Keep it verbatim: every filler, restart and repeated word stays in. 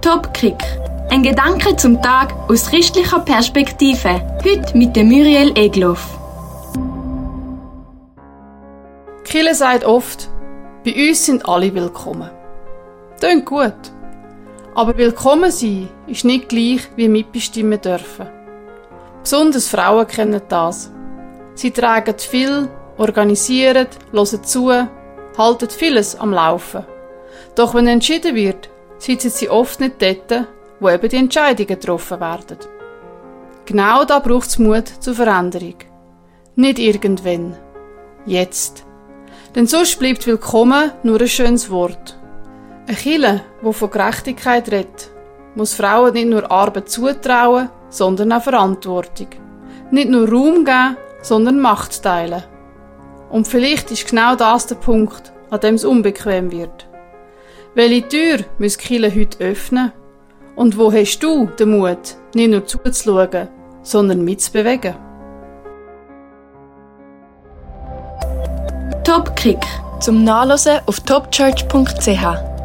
Top-Kick. Ein Gedanke zum Tag aus christlicher Perspektive. Heute mit dem Muriel Egloff. Die Kirche sagt oft, bei uns sind alle willkommen. Tönt gut. Aber willkommen sein ist nicht gleich wie mitbestimmen dürfen. Besonders Frauen kennen das. Sie tragen viel, organisieren, hören zu, halten vieles am Laufen. Doch wenn entschieden wird, sitzen sie oft nicht dort, wo eben die Entscheidungen getroffen werden. Genau da braucht es Mut zur Veränderung. Nicht irgendwann. Jetzt. Denn sonst bleibt willkommen nur ein schönes Wort. Eine Kirche, die von Gerechtigkeit redet, muss Frauen nicht nur Arbeit zutrauen, sondern auch Verantwortung. Nicht nur Raum geben, sondern Macht teilen. Und vielleicht ist genau das der Punkt, an dem es unbequem wird. Welche Tür muss die Kirche heute öffnen? Und wo hast du den Mut, nicht nur zuzuschauen, sondern mitzubewegen? Top-Kick. Zum Nachlesen auf topchurch punkt c h.